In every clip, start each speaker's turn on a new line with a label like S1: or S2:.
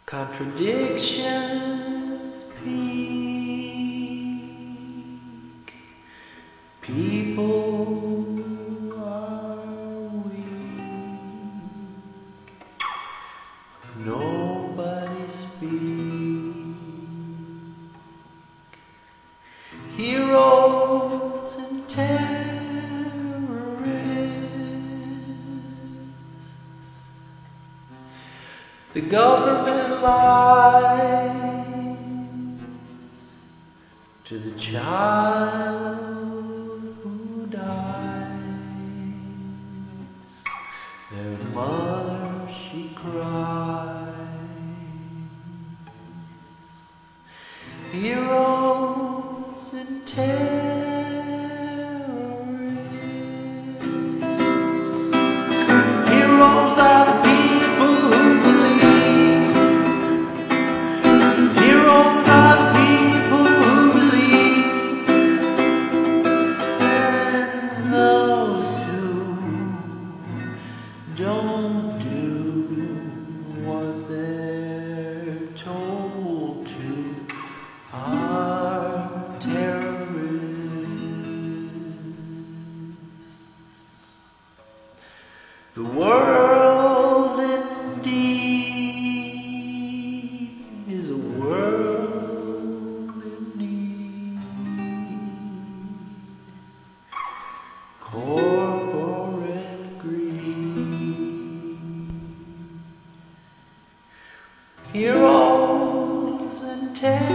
S1: Contradictions peak. People are weak. Nobody speaks. Heroes and terrorists. The government lies to the child who dies. Their mother, she cries. Heroes and terrorists. Heroes are the people who believe. Heroes are the people who believe. And those who don't do what they're told to are terrorists. The world indeed is a world in need. Corporate greed. Heroes and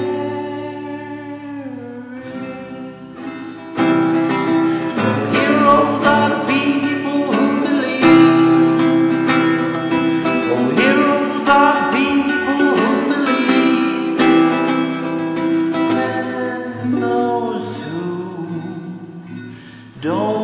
S1: terrorists. Heroes are the people who believe. Oh, heroes are the people who believe. And those who don't